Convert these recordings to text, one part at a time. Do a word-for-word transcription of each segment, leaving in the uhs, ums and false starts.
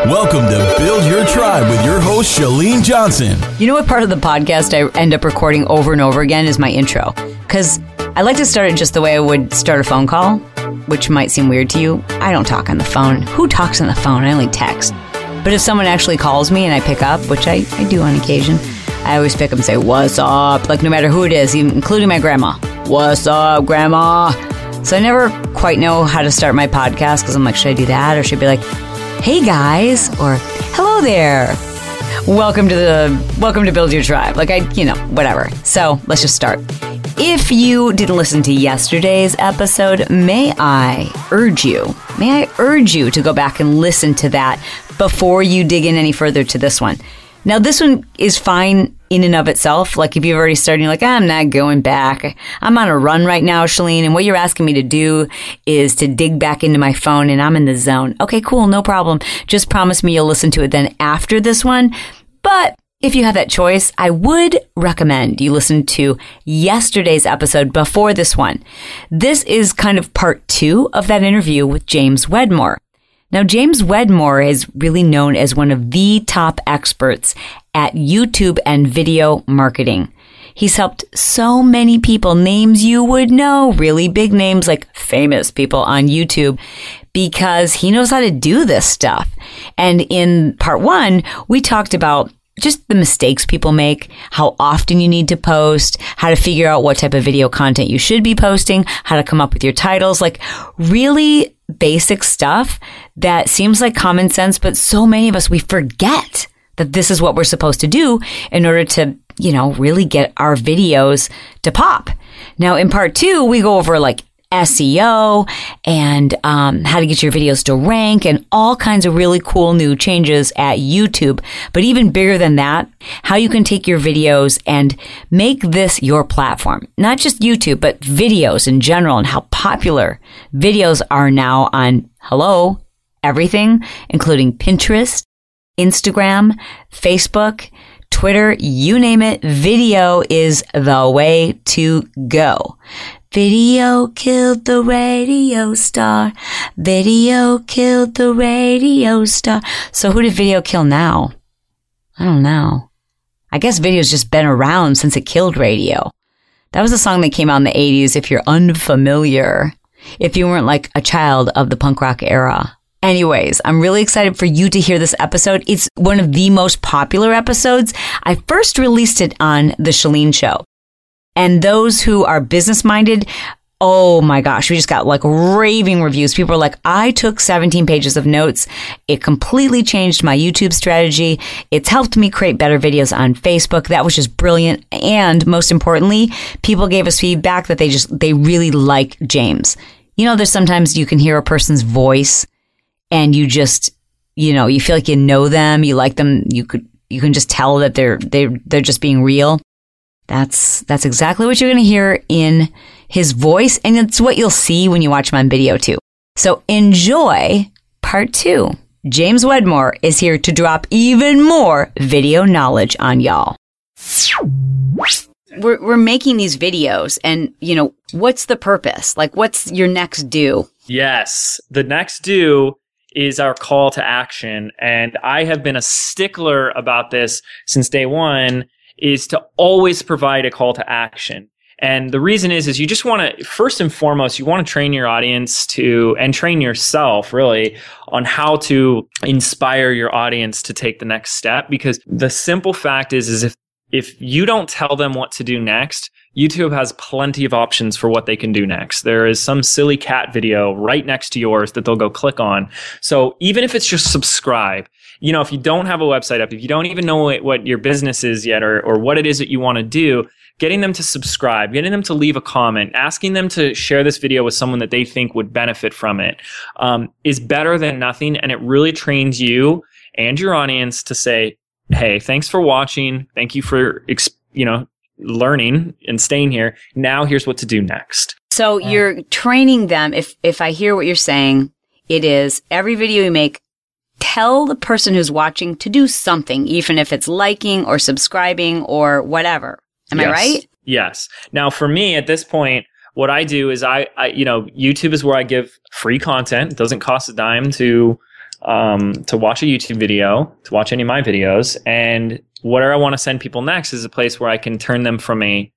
Welcome to Build Your Tribe with your host, Chalene Johnson. You know what part of the podcast I end up recording over and over again is my intro. Because I like to start it just the way I would start a phone call, which might seem weird to you. I don't talk on the phone. Who talks on the phone? I only text. But if someone actually calls me and I pick up, which I, I do on occasion, I always pick up and say, "What's up?" Like no matter who it is, even including my grandma. "What's up, Grandma?" So I never quite know how to start my podcast because I'm like, should I do that? Or should I be like, "Hey guys," or "Hello there. Welcome to the, welcome to Build Your Tribe." Like I, you know, whatever. So let's just start. If you didn't listen to yesterday's episode, may I urge you, may I urge you to go back and listen to that before you dig in any further to this one. Now, this one is fine in and of itself. Like if you've already started, you're like, I'm not going back. I'm on a run right now, Chalene. And what you're asking me to do is to dig back into my phone and I'm in the zone. Okay, cool. No problem. Just promise me you'll listen to it then after this one. But if you have that choice, I would recommend you listen to yesterday's episode before this one. This is kind of part two of that interview with James Wedmore. Now, James Wedmore is really known as one of the top experts at YouTube and video marketing. He's helped so many people, names you would know, really big names like famous people on YouTube, because he knows how to do this stuff. And in part one, we talked about just the mistakes people make, how often you need to post, how to figure out what type of video content you should be posting, how to come up with your titles, like really basic stuff that seems like common sense, but so many of us, we forget that this is what we're supposed to do in order to, you know, really get our videos to pop. Now, in part two, we go over like S E O and um, how to get your videos to rank and all kinds of really cool new changes at YouTube. But even bigger than that, how you can take your videos and make this your platform. Not just YouTube, but videos in general and how popular videos are now on, hello, everything, including Pinterest, Instagram, Facebook, Twitter, you name it. Video is the way to go. Video killed the radio star. Video killed the radio star. So who did video kill now? I don't know. I guess video's just been around since it killed radio. That was a song that came out in the eighties if you're unfamiliar. If you weren't like a child of the punk rock era. Anyways, I'm really excited for you to hear this episode. It's one of the most popular episodes. I first released it on The Chalene Show. And those who are business-minded, oh my gosh, we just got like raving reviews. People are like, I took seventeen pages of notes. It completely changed my YouTube strategy. It's helped me create better videos on Facebook. That was just brilliant. And most importantly, people gave us feedback that they just, they really like James. You know, there's sometimes you can hear a person's voice and you just, you know, you feel like you know them, you like them, you could, you can just tell that they're, they're, they're just being real. That's that's exactly what you're going to hear in his voice, and it's what you'll see when you watch him on video too. So enjoy part two. James Wedmore is here to drop even more video knowledge on y'all. We're we're making these videos, and you know, what's the purpose? Like, what's your next do? Yes, the next do is our call to action, and I have been a stickler about this since day one. Is to always provide a call to action. And the reason is, is you just want to, first and foremost, you want to train your audience to, and train yourself really on how to inspire your audience to take the next step. Because the simple fact is, is if, if you don't tell them what to do next, YouTube has plenty of options for what they can do next. There is some silly cat video right next to yours that they'll go click on. So even if it's just subscribe, you know, if you don't have a website up, if you don't even know what, what your business is yet or, or what it is that you want to do, getting them to subscribe, getting them to leave a comment, asking them to share this video with someone that they think would benefit from it um, is better than nothing. And it really trains you and your audience to say, hey, thanks for watching. Thank you for, you know, learning and staying here. Now here's what to do next. So yeah. You're training them. If, if I hear what you're saying, it is every video you make, tell the person who's watching to do something, even if it's liking or subscribing or whatever. Am yes. I right? Yes. Now, for me at this point, what I do is I, I, you know, YouTube is where I give free content. It doesn't cost a dime to um, to watch a YouTube video, to watch any of my videos. And where I want to send people next is a place where I can turn them from a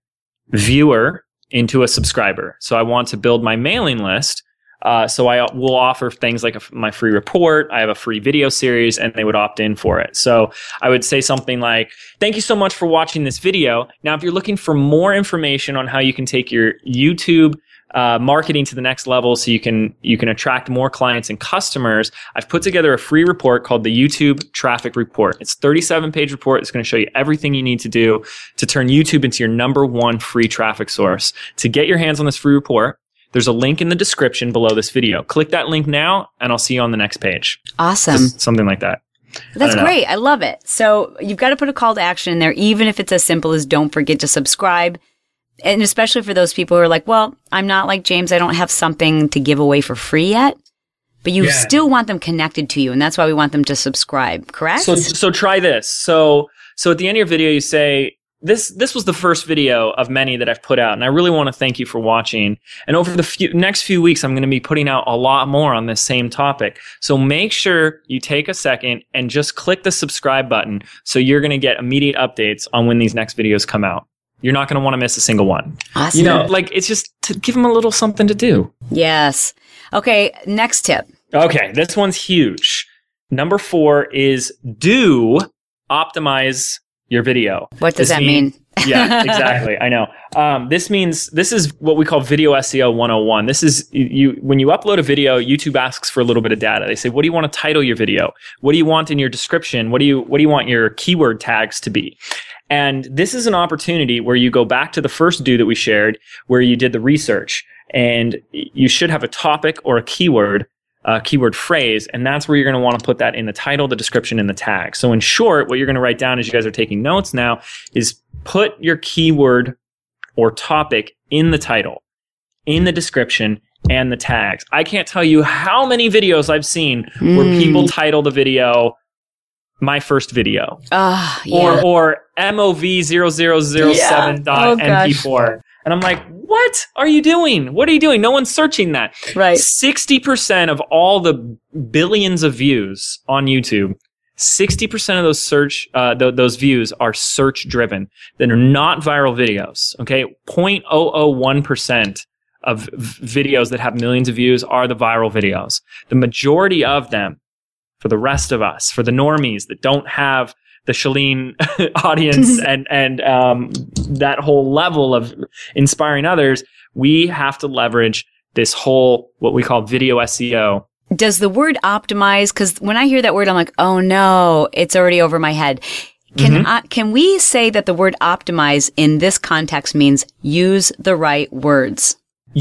viewer into a subscriber. So I want to build my mailing list. Uh, so I will offer things like a, my free report. I have a free video series, and they would opt in for it. So I would say something like, thank you so much for watching this video. Now, if you're looking for more information on how you can take your YouTube uh, marketing to the next level so you can you can attract more clients and customers, I've put together a free report called the YouTube Traffic Report. It's a thirty-seven page report. It's going to show you everything you need to do to turn YouTube into your number one free traffic source. To get your hands on this free report, there's a link in the description below this video. Click that link now, and I'll see you on the next page. Awesome. Just something like that. That's I great. I love it. So you've got to put a call to action in there, even if it's as simple as don't forget to subscribe. And especially for those people who are like, well, I'm not like James. I don't have something to give away for free yet. But you yeah. still want them connected to you, and that's why we want them to subscribe, correct? So so try this. So so at the end of your video, you say, This this was the first video of many that I've put out, and I really want to thank you for watching. And over the few, next few weeks, I'm going to be putting out a lot more on this same topic. So make sure you take a second and just click the subscribe button so you're going to get immediate updates on when these next videos come out. You're not going to want to miss a single one. Awesome. You know, like it's just to give them a little something to do. Yes. Okay, next tip. Okay, this one's huge. Number four is do optimize your video. What does this that mean? mean? Yeah, exactly. I know. Um, this means, this is what we call video S E O one oh one. This is, you when you upload a video, YouTube asks for a little bit of data. They say, what do you want to title your video? What do you want in your description? What do you, what do you want your keyword tags to be? And this is an opportunity where you go back to the first do that we shared, where you did the research, and you should have a topic or a keyword Uh, keyword phrase, and that's where you're going to want to put that in the title, the description, and the tag. So in short, what you're going to write down as you guys are taking notes now is put your keyword or topic in the title, in the description, and the tags. I can't tell you how many videos I've seen mm. where people title the video my first video uh, yeah. or or M O V zero zero zero seven dot M P four. And I'm like, what are you doing? What are you doing? No one's searching that. Right. sixty percent of all the billions of views on YouTube, sixty percent of those search, uh, th- those views are search driven. That are not viral videos. Okay. zero point zero zero one percent of v- videos that have millions of views are the viral videos. The majority of them, for the rest of us, for the normies that don't have the Chalene audience and and um, that whole level of inspiring others, we have to leverage this whole, what we call video S E O. Does the word optimize, because when I hear that word, I'm like, oh no, it's already over my head. Can mm-hmm. I, can we say that the word optimize in this context means use the right words?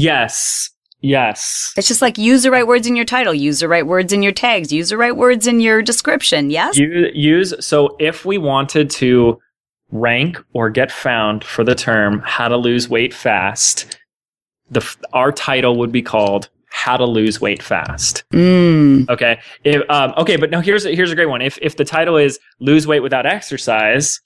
Yes. Yes. It's just like use the right words in your title, use the right words in your tags, use the right words in your description. Yes? You, use, so if we wanted to rank or get found for the term how to lose weight fast, the our title would be called How to Lose Weight Fast. Mm. Okay. If, um, okay, but now here's here's a great one. If if the title is Lose Weight Without Exercise,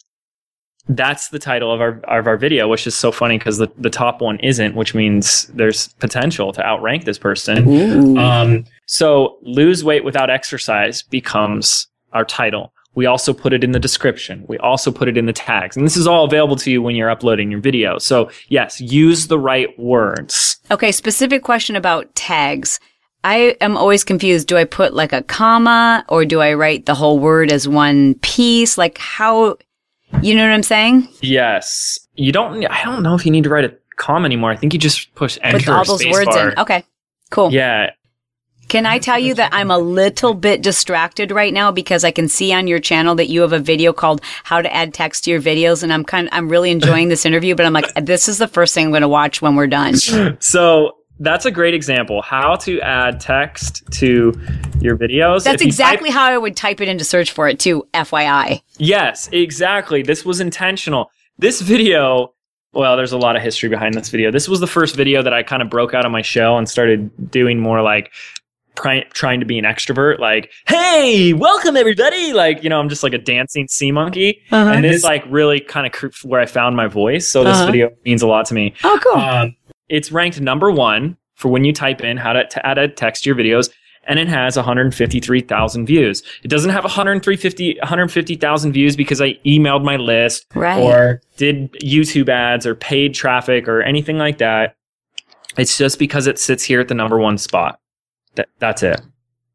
that's the title of our of our video, which is so funny because the, the top one isn't, which means there's potential to outrank this person. Um, so Lose Weight Without Exercise becomes our title. We also put it in the description. We also put it in the tags. And this is all available to you when you're uploading your video. So yes, use the right words. Okay, specific question about tags. I am always confused. Do I put like a comma or do I write the whole word as one piece? Like how... You know what I'm saying? Yes. You don't, I don't know if you need to write a comma anymore. I think you just push enter With all those words bar. in. Okay. Cool. Yeah. Can I tell you that I'm a little bit distracted right now because I can see on your channel that you have a video called How to Add Text to Your Videos, and I'm kind of, I'm really enjoying this interview, but I'm like, this is the first thing I'm going to watch when we're done. So that's a great example. How to add text to your videos. That's exactly type- how I would type it into search for it too, F Y I. Yes, exactly. This was intentional. This video, well, there's a lot of history behind this video. This was the first video that I kind of broke out of my shell and started doing more like pry- trying to be an extrovert. Like, hey, welcome everybody. Like, you know, I'm just like a dancing sea monkey. Uh-huh. And this like really kind of cr- where I found my voice. So this uh-huh. video means a lot to me. Oh, cool. Um, It's ranked number one for when you type in how to, to add a text to your videos. and it has one hundred fifty-three thousand views. It doesn't have one hundred fifty thousand views because I emailed my list right. or did YouTube ads or paid traffic or anything like that. It's just because it sits here at the number one spot. That, that's it.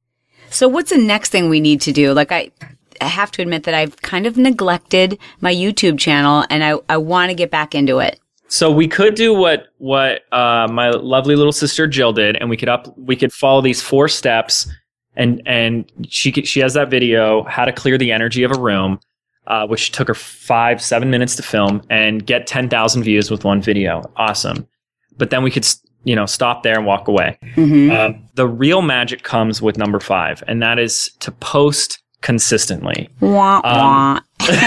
So what's the next thing we need to do? Like I, I have to admit that I've kind of neglected my YouTube channel and I, I want to get back into it. So we could do what what uh, my lovely little sister Jill did, and we could up we could follow these four steps, and and she could, she has that video how to clear the energy of a room, uh, which took her five seven minutes to film and get ten thousand views with one video. Awesome, but then we could you know stop there and walk away. Mm-hmm. Um, the real magic comes with number five, and that is to post consistently. Wah, wah. Um,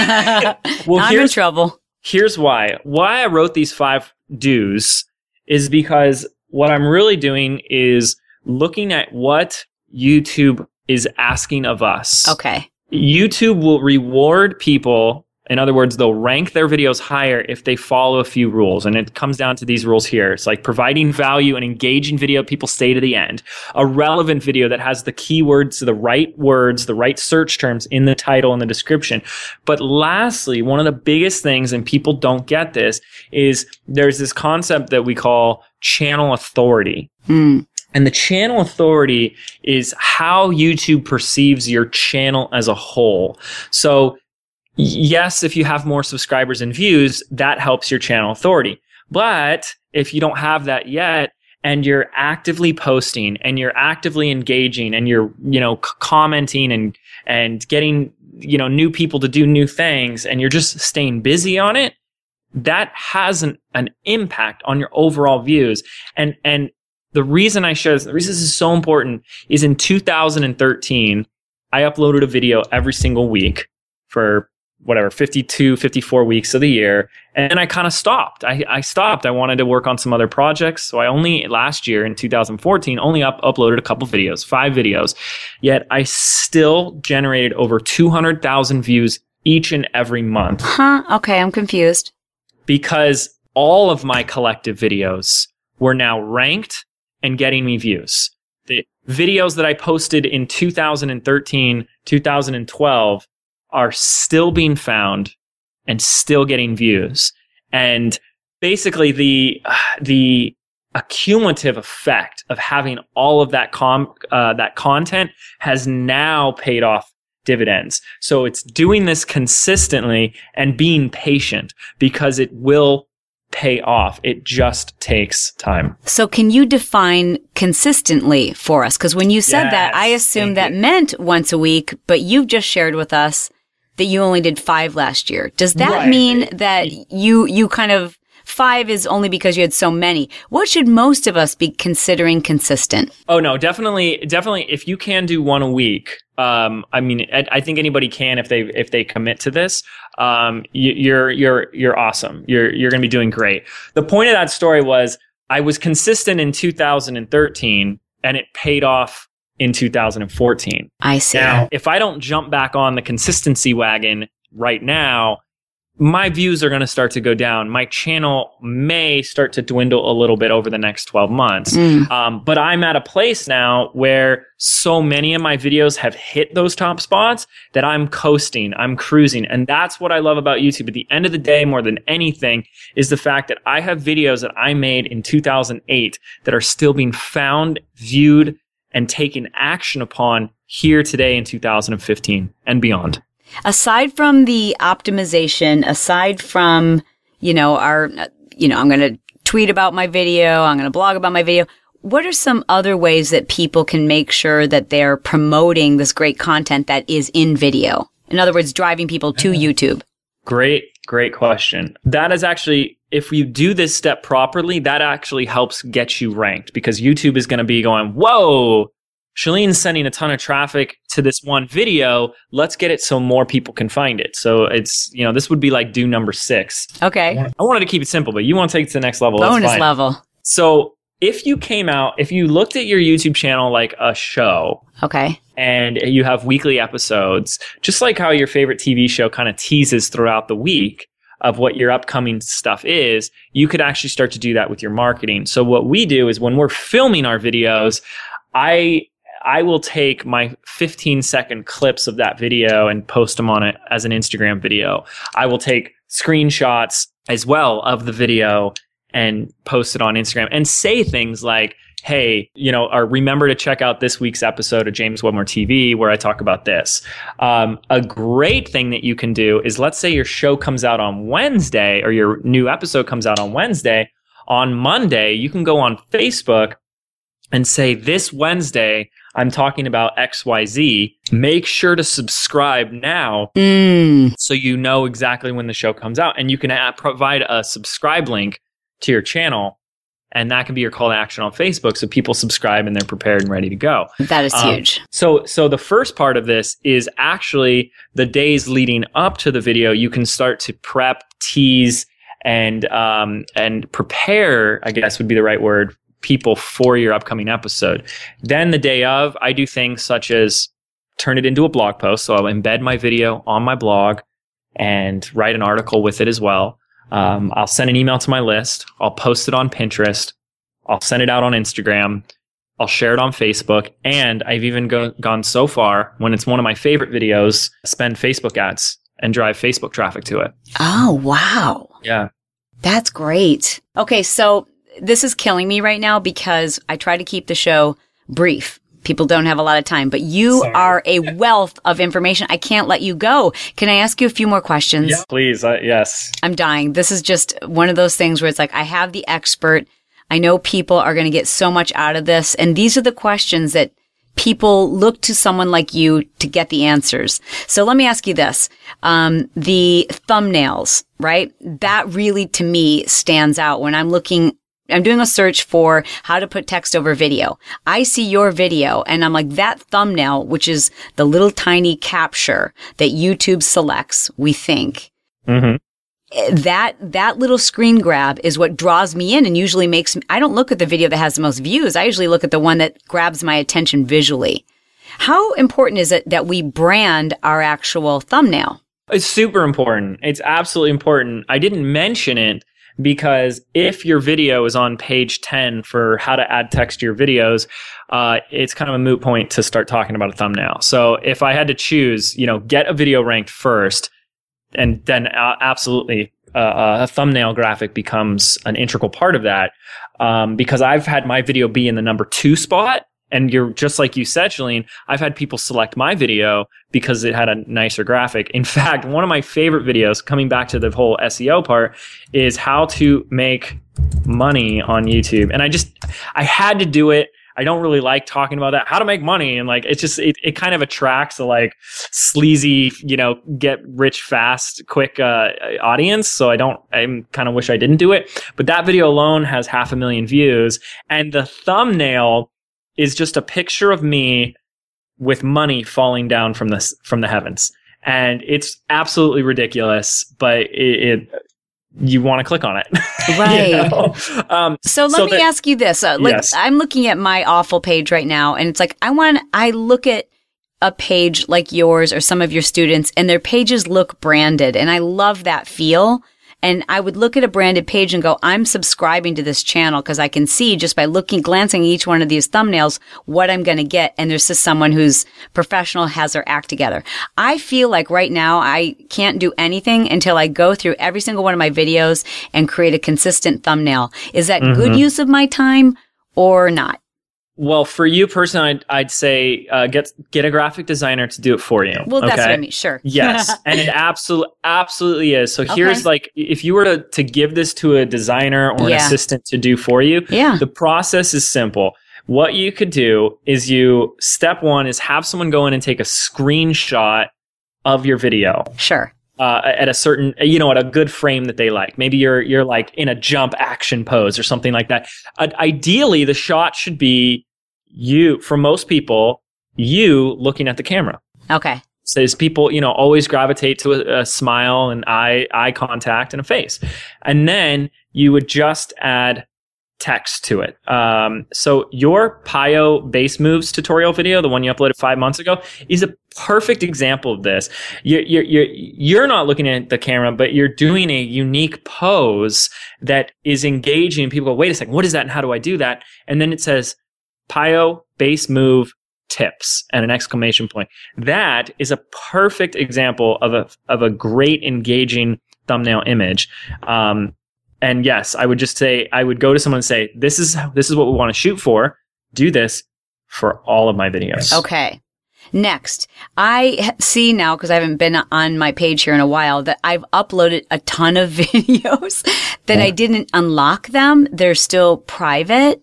well, I'm in trouble. Here's why. Why I wrote these five do's is because what I'm really doing is looking at what YouTube is asking of us. Okay. YouTube will reward people. In other words, they'll rank their videos higher if they follow a few rules. And it comes down to these rules here. It's like providing value and engaging video people stay to the end. A relevant video that has the keywords, the right words, the right search terms in the title and the description. But lastly, one of the biggest things, and people don't get this, is there's this concept that we call channel authority. Mm. And the channel authority is how YouTube perceives your channel as a whole. So yes, if you have more subscribers and views, that helps your channel authority. But if you don't have that yet, and you're actively posting and you're actively engaging and you're, you know, c- commenting and, and getting, you know, new people to do new things and you're just staying busy on it, that has an, an impact on your overall views. And, and the reason I share this, the reason this is so important is in two thousand thirteen, I uploaded a video every single week for whatever, fifty-two, fifty-four weeks of the year. And then I kind of stopped. I, I stopped. I wanted to work on some other projects. So I only, last year in two thousand fourteen, only up, uploaded a couple videos, five videos. Yet I still generated over two hundred thousand views each and every month. Huh? Okay, I'm confused. Because all of my collective videos were now ranked and getting me views. The videos that I posted in two thousand thirteen, two thousand twelve are still being found and still getting views. And basically the uh, the accumulative effect of having all of that com uh, that content has now paid off dividends. So it's doing this consistently and being patient because it will pay off. It just takes time. So can you define consistently for us? Because when you said Yes, that, I assumed that you. meant once a week, but you've just shared with us that you only did five last year. Does that Right. mean that you you kind of five is only because you had so many? What should most of us be considering consistent? Oh no, definitely, definitely. If you can do one a week, um, I mean, I, I think anybody can if they if they commit to this. Um, you, you're you're you're awesome. You're you're going to be doing great. The point of that story was I was consistent in two thousand thirteen, and it paid off in two thousand fourteen. I see. Now, if I don't jump back on the consistency wagon right now, my views are going to start to go down. My channel may start to dwindle a little bit over the next twelve months. Mm. Um, but I'm at a place now where so many of my videos have hit those top spots that I'm coasting, I'm cruising. And that's what I love about YouTube. At the end of the day, more than anything, is the fact that I have videos that I made in two thousand eight that are still being found, viewed, and taken action upon here today in two thousand fifteen and beyond. Aside from the optimization, aside from, you know, our, you know, I'm going to tweet about my video, I'm going to blog about my video. What are some other ways that people can make sure that they're promoting this great content that is in video? In other words, driving people to YouTube. Great, great question. That is actually, if you do this step properly, that actually helps get you ranked because YouTube is going to be going, whoa, Shalene's sending a ton of traffic to this one video. Let's get it so more people can find it. So it's, you know, this would be like do number six. Okay. I wanted to keep it simple, but you want to take it to the next level. Bonus that's fine. level. So if you came out, if you looked at your YouTube channel like a show, Okay. and you have weekly episodes, just like how your favorite T V show kind of teases throughout the week of what your upcoming stuff is, you could actually start to do that with your marketing. So what we do is when we're filming our videos, I I will take my fifteen second clips of that video and post them on it as an Instagram video. I will take screenshots as well of the video and post it on Instagram and say things like, hey, you know, or remember to check out this week's episode of James Wedmore T V where I talk about this. Um, a great thing that you can do is, let's say your show comes out on Wednesday or your new episode comes out on Wednesday. On Monday, you can go on Facebook and say, this Wednesday, I'm talking about X Y Z. Make sure to subscribe now Mm. so you know exactly when the show comes out. And you can add, provide a subscribe link to your channel. And that can be your call to action on Facebook. So people subscribe and they're prepared and ready to go. That is Um, huge. So, so the first part of this is actually the days leading up to the video. You can start to prep, tease, and um, and prepare, I guess would be the right word, people for your upcoming episode. Then the day of, I do things such as turn it into a blog post. So I'll embed my video on my blog and write an article with it as well. Um, I'll send an email to my list. I'll post it on Pinterest. I'll send it out on Instagram. I'll share it on Facebook. And I've even go- gone so far, when it's one of my favorite videos, spend Facebook ads and drive Facebook traffic to it. Oh, wow. Yeah. That's great. Okay, so this is killing me right now because I try to keep the show brief. People don't have a lot of time, but you Sorry. are a wealth of information. I can't let you go. Can I ask you a few more questions? Yeah, please. Uh, yes. I'm dying. This is just one of those things where it's like, I have the expert. I know people are going to get so much out of this. And these are the questions that people look to someone like you to get the answers. So let me ask you this. Um, the thumbnails, right? That really, to me, stands out when I'm looking I'm doing a search for how to put text over video. I see your video and I'm like, that thumbnail, which is the little tiny capture that YouTube selects, we think, Mm-hmm. that, that little screen grab is what draws me in and usually makes me, I don't look at the video that has the most views. I usually look at the one that grabs my attention visually. How important is it that we brand our actual thumbnail? It's super important. It's absolutely important. I didn't mention it because if your video is on page ten for how to add text to your videos, uh, it's kind of a moot point to start talking about a thumbnail. So if I had to choose, you know, get a video ranked first, and then uh, absolutely uh, a thumbnail graphic becomes an integral part of that. Um, because I've had my video be in the number two spot. And you're just like you said, Shalene, I've had people select my video because it had a nicer graphic. In fact, one of my favorite videos, coming back to the whole S E O part, is how to make money on YouTube. And I just, I had to do it. I don't really like talking about that, how to make money. And like, it's just, it, it kind of attracts a like sleazy, you know, get rich fast, quick uh, audience. So I don't, I kind of wish I didn't do it. But that video alone has half a million views. And the thumbnail is just a picture of me with money falling down from the from the heavens, and it's absolutely ridiculous. But it, it you want to click on it, Right. you know? um, So let so me that- ask you this. Uh, like, Yes. I'm looking at my awful page right now, and it's like, I want, I look at a page like yours or some of your students, and their pages look branded, and I love that feel. And I would look at a branded page and go, I'm subscribing to this channel because I can see just by looking, glancing at each one of these thumbnails, what I'm going to get. And there's just someone who's professional, has their act together. I feel like right now I can't do anything until I go through every single one of my videos and create a consistent thumbnail. Is that Mm-hmm. good use of my time or not? Well, for you personally, I'd, I'd say uh, get get a graphic designer to do it for you. Well, that's okay? what I mean. Sure. Yes, and it absolutely absolutely is. So here's Okay. like, if you were to, to give this to a designer or an Yeah. assistant to do for you, Yeah. the process is simple. What you could do is you, step one is have someone go in and take a screenshot of your video. Sure. Uh, at a certain, you know, at a good frame that they like. Maybe you're you're like in a jump action pose or something like that. Uh, ideally, the shot should be you, for most people, you looking at the camera. Okay. Says people, you know, always gravitate to a, a smile and eye eye contact and a face, and then you would just add text to it. Um, so your Pio base moves tutorial video, the one you uploaded five months ago, is a perfect example of this. You're, you're, you're, you're not looking at the camera, but you're doing a unique pose that is engaging. People go, wait a second, what is that and how do I do that? And then it says Pio base move tips and an exclamation point. That is a perfect example of a of a great engaging thumbnail image. Um, and yes, I would just say, I would go to someone and say, this is, this is what we want to shoot for. Do this for all of my videos. Okay. Next, I see now, because I haven't been on my page here in a while, that I've uploaded a ton of videos that yeah. I didn't unlock them. They're still private.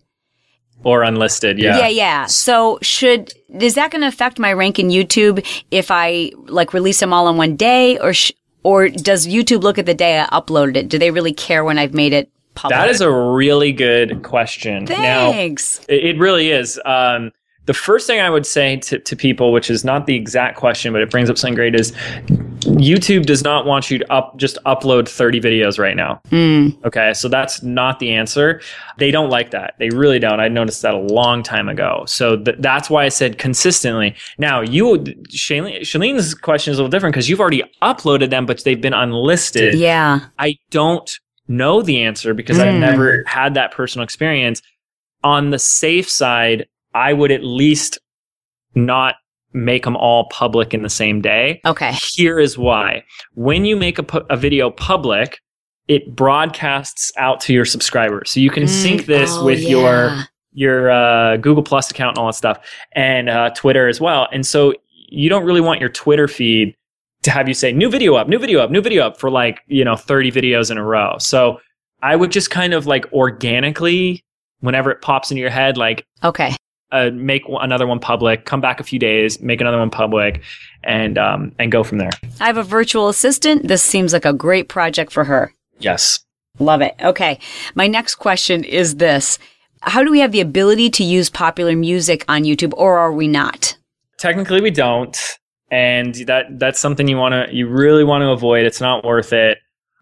Or unlisted, yeah. Yeah, yeah. So should, is that going to affect my rank in YouTube if I like release them all in one day, or sh- or does YouTube look at the day I uploaded it? Do they really care when I've made it public? That is a really good question. Thanks. Now, it really is. Um, the first thing I would say to, to people, which is not the exact question, but it brings up something great, is YouTube does not want you to up just upload thirty videos right now. Mm. Okay, so that's not the answer. They don't like that. They really don't. I noticed that a long time ago. So th- that's why I said consistently. Now, you, Shailene, Shailene's question is a little different because you've already uploaded them, but they've been unlisted. Yeah. I don't know the answer because Mm. I've never had that personal experience. On the safe side, I would at least not make them all public in the same day. Okay. Here is why. When you make a, pu- a video public, it broadcasts out to your subscribers. So you can mm, sync this oh, with yeah. your your uh, Google Plus account and all that stuff, and uh, Twitter as well. And so you don't really want your Twitter feed to have you say new video up, new video up, new video up for like, you know, thirty videos in a row. So I would just kind of like organically, whenever it pops into your head, like, okay. Uh, make w- another one public, come back a few days, make another one public, and um, and go from there. I have a virtual assistant. This seems like a great project for her. Yes. Love it. Okay. My next question is this. How do we have the ability to use popular music on YouTube, or are we not? Technically, we don't. And that that's something you want to, you really want to avoid. It's not worth it.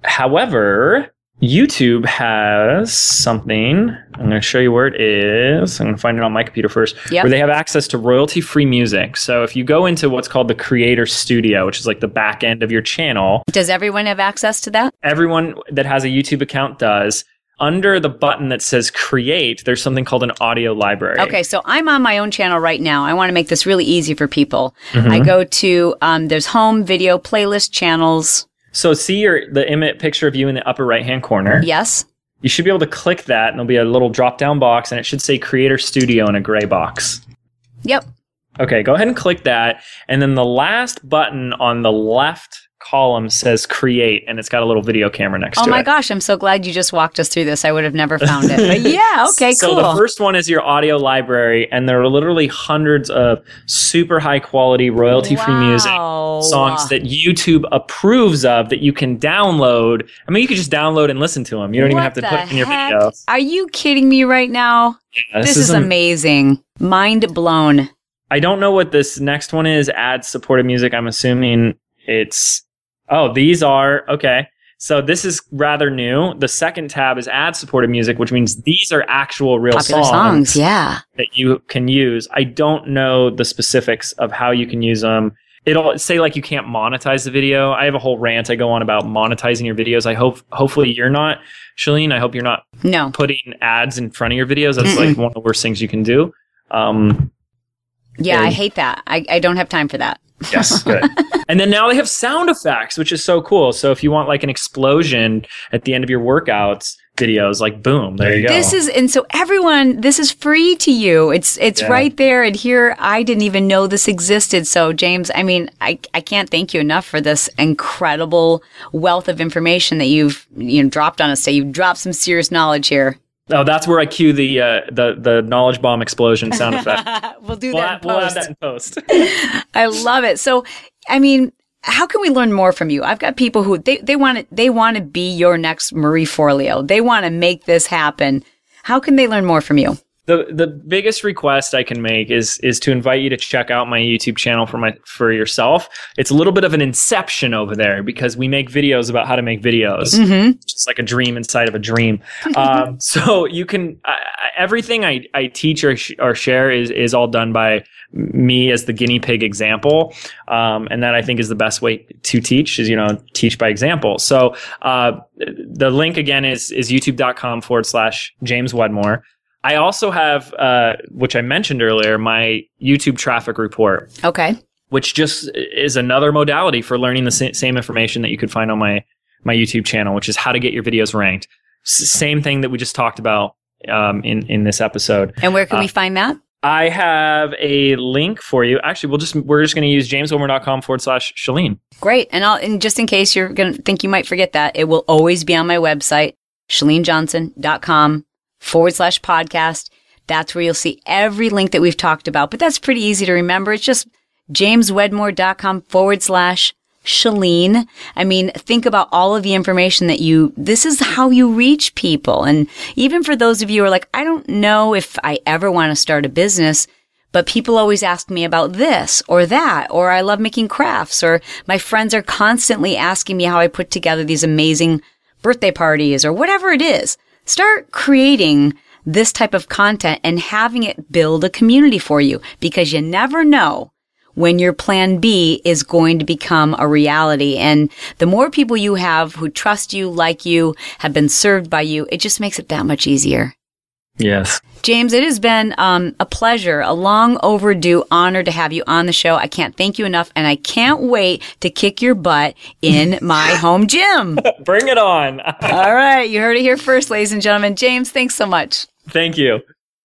However, YouTube has something. I'm going to show you where it is. I'm going to find it on my computer first. Yep. Where they have access to royalty-free music. So if you go into what's called the Creator Studio, which is like the back end of your channel. Does everyone have access to that? Everyone that has a YouTube account does. Under the button that says Create, there's something called an audio library. Okay, so I'm on my own channel right now. I want to make this really easy for people. Mm-hmm. I go to, um, there's home, video, playlist, channels. So see your the image picture of you in the upper right-hand corner. Yes. You should be able to click that, and there'll be a little drop-down box, and it should say Creator Studio in a gray box. Yep. Okay, go ahead and click that, and then the last button on the left column says Create, and it's got a little video camera next oh to it. Oh my gosh, I'm so glad you just walked us through this. I would have never found it. But yeah, okay, so cool. So the first one is your audio library, and there are literally hundreds of super high quality royalty-free wow. music songs that YouTube approves of that you can download. I mean, you can just download and listen to them. You don't what even have to put it in your heck? video. Are you kidding me right now? Yeah, this, this is, is am- amazing. Mind blown. I don't know what this next one is. Ad-supported music. I'm assuming it's... Oh, these are... Okay. So this is rather new. The second tab is ad-supported music, which means these are actual real Popular songs, songs, yeah, that you can use. I don't know the specifics of how you can use them. It'll say like you can't monetize the video. I have a whole rant I go on about monetizing your videos. I hope, hopefully you're not, Shailene. I hope you're not no. putting ads in front of your videos. That's Mm-mm. like one of the worst things you can do. Um, yeah, and- I hate that. I, I don't have time for that. Yes, good. And then now they have sound effects, which is so cool. So if you want like an explosion at the end of your workouts videos, like boom, there you go. This is, and so everyone, this is free to you. It's it's Yeah. right there. And here, I didn't even know this existed. So James, I mean, I I can't thank you enough for this incredible wealth of information that you've you know dropped on us today. You've dropped some serious knowledge here. Oh, that's where I cue the uh, the the knowledge bomb explosion sound effect. we'll do We'll that add, in we'll add post. that in post. I love it. So, I mean, how can we learn more from you? I've got people who they they want to they want to be your next Marie Forleo. They want to make this happen. How can they learn more from you? The the biggest request I can make is is to invite you to check out my YouTube channel for my for yourself. It's a little bit of an inception over there because we make videos about how to make videos. Mm-hmm. Just like a dream inside of a dream. um, so you can I, I, everything I, I teach or, sh- or share is is all done by me as the guinea pig example, um, and that I think is the best way to teach is you know teach by example. So uh, the link again is is youtube.com forward slash James Wedmore. I also have, uh, which I mentioned earlier, my YouTube traffic report. Okay. Which just is another modality for learning the sa- same information that you could find on my, my YouTube channel, which is how to get your videos ranked. S- same thing that we just talked about um, in, in this episode. And where can uh, we find that? I have a link for you. Actually, we'll just we're just going to use jameswilmer.com forward slash Chalene. Great. And I'll and just in case you're going to think you might forget that, it will always be on my website, chalenejohnson.com forward slash podcast. That's where you'll see every link that we've talked about. But that's pretty easy to remember. It's just jameswedmore.com forward slash Chalene. I mean, think about all of the information that you, this is how you reach people. And even for those of you who are like, I don't know if I ever want to start a business, but people always ask me about this or that, or I love making crafts, or my friends are constantly asking me how I put together these amazing birthday parties or whatever it is. Start creating this type of content and having it build a community for you, because you never know when your plan B is going to become a reality. And the more people you have who trust you, like you, have been served by you, it just makes it that much easier. Yes. James, it has been um, a pleasure, a long overdue honor to have you on the show. I can't thank you enough, and I can't wait to kick your butt in my home gym. Bring it on. All right. You heard it here first, ladies and gentlemen. James, thanks so much. Thank you.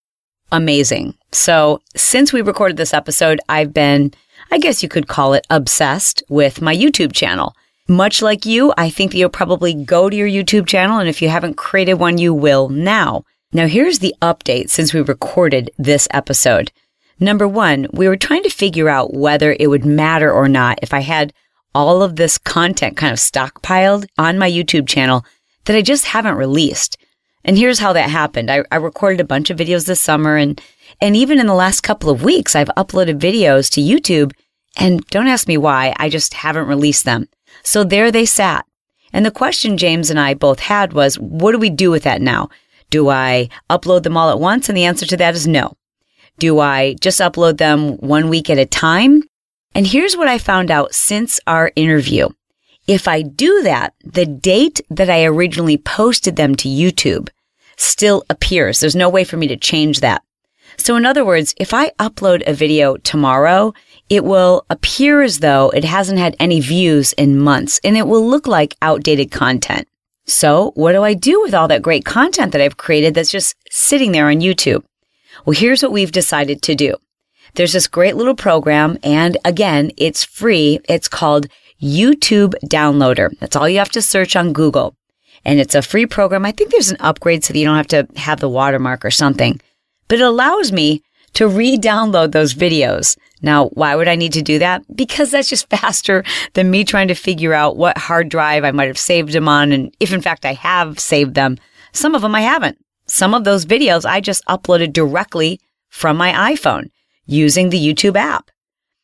Amazing. So since we recorded this episode, I've been, I guess you could call it, obsessed with my YouTube channel. Much like you, I think that you'll probably go to your YouTube channel, and if you haven't created one, you will now. Now, here's the update since we recorded this episode. Number one, we were trying to figure out whether it would matter or not if I had all of this content kind of stockpiled on my YouTube channel that I just haven't released. And here's how that happened. I, I recorded a bunch of videos this summer, and and even in the last couple of weeks, I've uploaded videos to YouTube, and don't ask me why, I just haven't released them. So there they sat. And the question James and I both had was, what do we do with that now? Do I upload them all at once? And the answer to that is no. Do I just upload them one week at a time? And here's what I found out since our interview. If I do that, the date that I originally posted them to YouTube still appears. There's no way for me to change that. So in other words, if I upload a video tomorrow, it will appear as though it hasn't had any views in months, and it will look like outdated content. So what do I do with all that great content that I've created that's just sitting there on YouTube? Well, here's what we've decided to do. There's this great little program, and again, it's free. It's called YouTube Downloader. That's all you have to search on Google. And it's a free program. I think there's an upgrade so that you don't have to have the watermark or something. But it allows me to re-download those videos. Now, why would I need to do that? Because that's just faster than me trying to figure out what hard drive I might have saved them on. And if in fact I have saved them, some of them I haven't. Some of those videos I just uploaded directly from my iPhone using the YouTube app.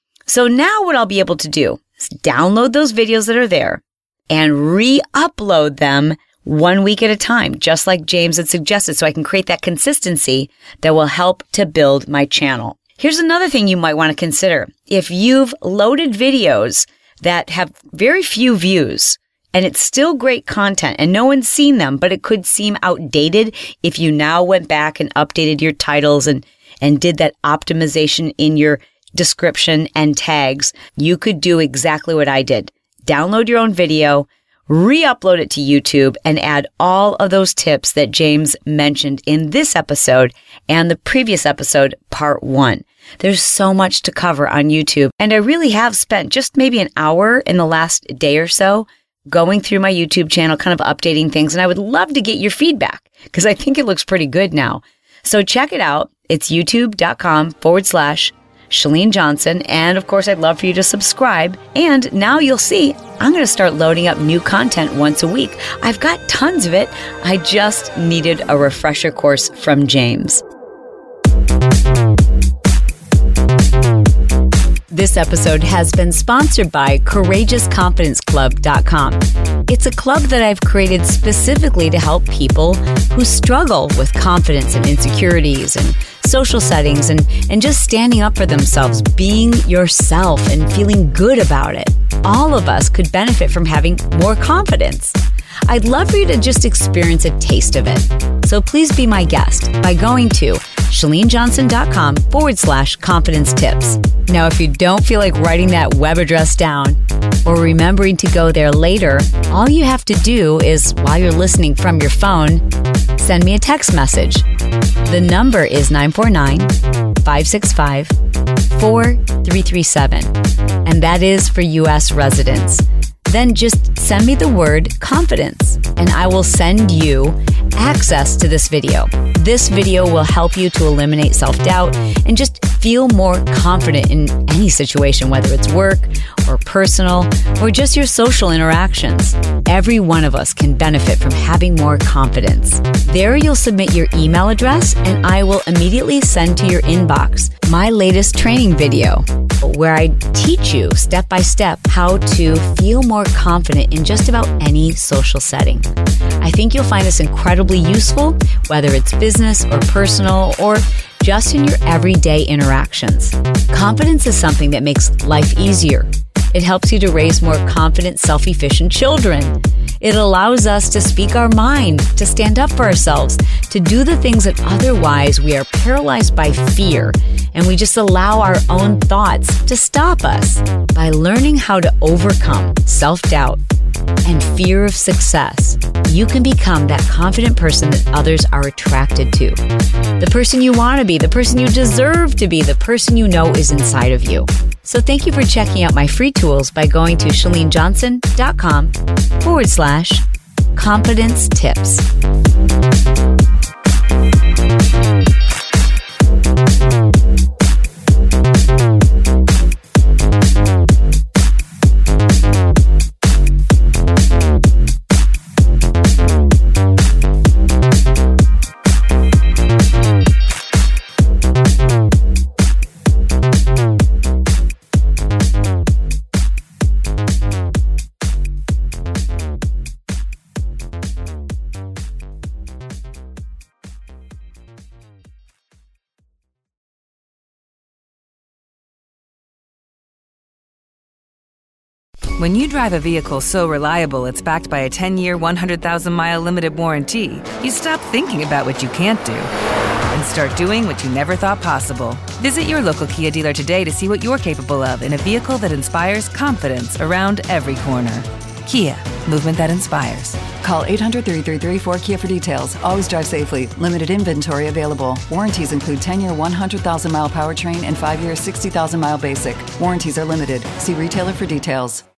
So now what I'll be able to do is download those videos that are there and re-upload them one week at a time, just like James had suggested, so I can create that consistency that will help to build my channel. Here's another thing you might want to consider. If you've loaded videos that have very few views and it's still great content and no one's seen them, but it could seem outdated if you now went back and updated your titles and, and did that optimization in your description and tags, you could do exactly what I did. Download your own video, re-upload it to YouTube, and add all of those tips that James mentioned in this episode and the previous episode, part one. There's so much to cover on YouTube, and I really have spent just maybe an hour in the last day or so going through my YouTube channel, kind of updating things, and I would love to get your feedback because I think it looks pretty good now. So check it out. It's youtube.com forward slash Chalene Johnson. And of course, I'd love for you to subscribe. And now you'll see I'm going to start loading up new content once a week. I've got tons of it. I just needed a refresher course from James. This episode has been sponsored by courageous confidence club dot com. It's a club that I've created specifically to help people who struggle with confidence and insecurities and social settings and, and just standing up for themselves, being yourself and feeling good about it. All of us could benefit from having more confidence. I'd love for you to just experience a taste of it. So please be my guest by going to ChaleneJohnson.com forward slash confidence tips. Now, if you don't feel like writing that web address down or remembering to go there later, all you have to do is, while you're listening from your phone, send me a text message. The number is nine four nine, five six five, four three three seven, and that is for U S residents. Then just send me the word confidence, and I will send you access to this video. This video will help you to eliminate self-doubt and just feel more confident in any situation, whether it's work or personal or just your social interactions. Every one of us can benefit from having more confidence. There you'll submit your email address, and I will immediately send to your inbox my latest training video, where I teach you step by step how to feel more confident in just about any social setting. I think you'll find this incredibly useful, whether it's business or personal or just in your everyday interactions. Confidence is something that makes life easier. It helps you to raise more confident, self-efficient children. It allows us to speak our mind, to stand up for ourselves, to do the things that otherwise we are paralyzed by fear, and we just allow our own thoughts to stop us. By learning how to overcome self-doubt and fear of success, you can become that confident person that others are attracted to. The person you want to be, the person you deserve to be, the person you know is inside of you. So thank you for checking out my free tools by going to ChaleneJohnson.com forward slash confidence tips. When you drive a vehicle so reliable it's backed by a ten-year, one hundred thousand mile limited warranty, you stop thinking about what you can't do and start doing what you never thought possible. Visit your local Kia dealer today to see what you're capable of in a vehicle that inspires confidence around every corner. Kia, movement that inspires. Call eight hundred, three three three, four K I A for details. Always drive safely. Limited inventory available. Warranties include ten-year, one hundred thousand mile powertrain and five-year, sixty thousand mile basic. Warranties are limited. See retailer for details.